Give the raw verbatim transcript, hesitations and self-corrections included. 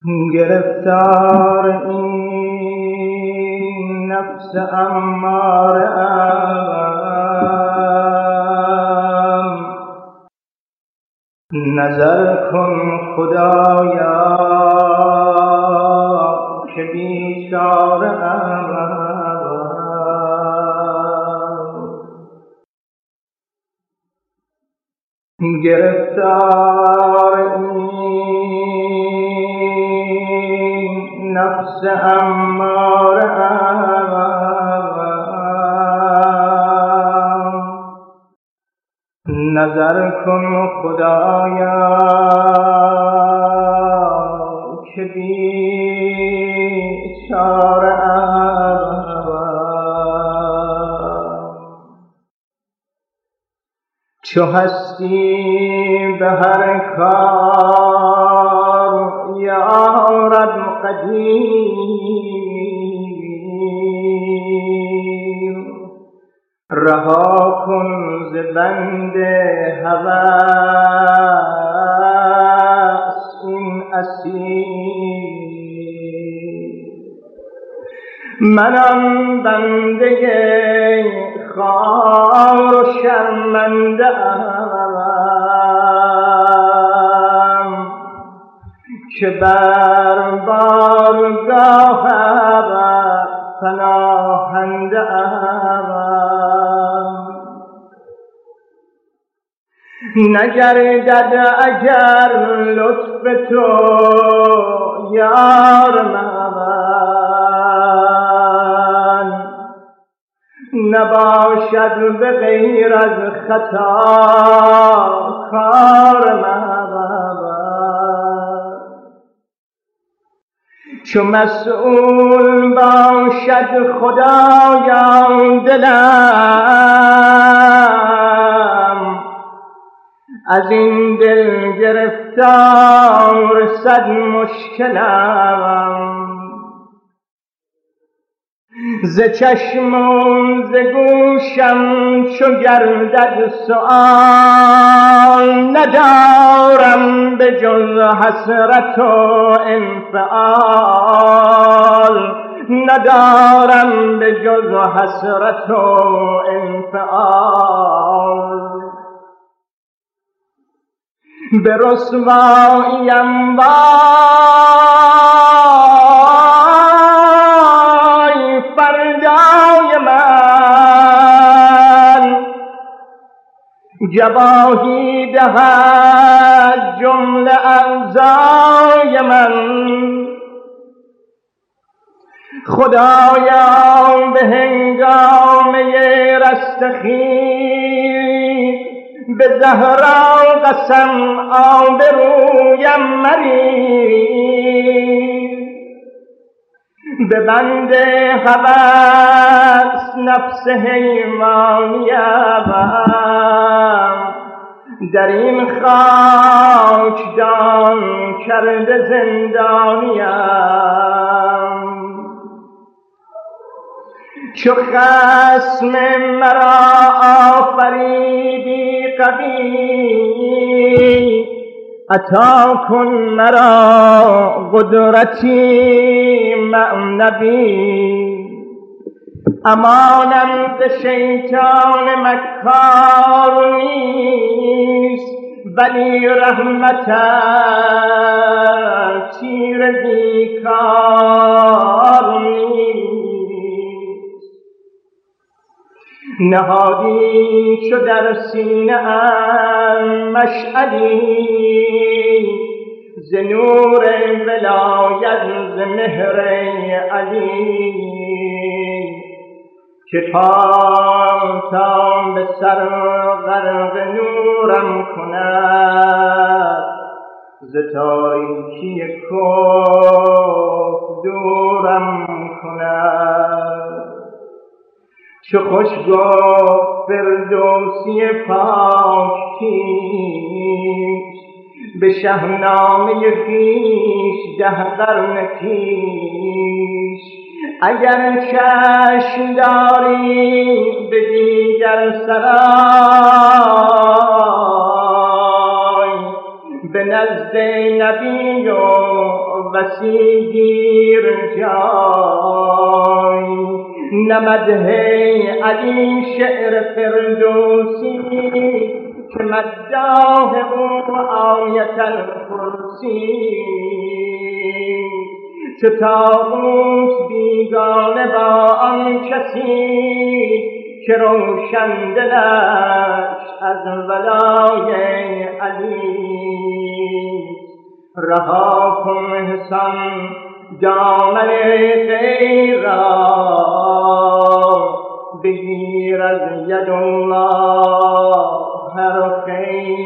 گرفتار این نفس اماره ام، نظر کن خدایا که بیچاره ام. گرفتار این نفس اماره ام، نظر کن خدایا که بیچاره ام. چو هستی به هر کار یارب قدیر، رها کن ز بند هوس این اسیر. منم بنده خوار و شرمنده ام که بر بارگاهت پناهنده ام. نگردد اگر لطف تو یار من، نباشد به غیر از خطا کار من. چو مسئول باشد خدایا دلم، از این دل گرفتار صد مشکلم. ز چشم و ز گوشم چو گردد سؤال، ندارم به جز حسرت و انفعال، ندارم به جز حسرت و انفعال. به رسواییم وای فردای من، جواهی دهد جمله اعضای من. خدایا به هنگامه رستخیز به زهرا قسم آبرویم مریز. به بند هوس نفس حیوانیم، در این خاکدان کرده زندانیم. چو خصم مرا آفریدی قوی، عطا کن مرا قدرتی معنوی. امانم ز شیطان مکار نیست، ولی رحمتت تیر بیکار نیست. نهادی چو در سینه ام مشعلی، ز نور ولایت ز مهر علی، که پام تا به سر غرق نورم کند، ز تاریکی کفر دورم کند. چو خوش گفت فردوسی پاک کیش، به شهنامه خویش ده قرن پیش. اگر چشم داری به دیگر سرای، به نزد نبی و وصی گیر جای. نه مدح علی شعر فردوسی که مداح او آیت الکرسی. چو طاغوت بیگانه با آن کسی که روشن دلش از ولای علی. رها کن حسان دامن غیر را، بگیر از ید الله هر خیر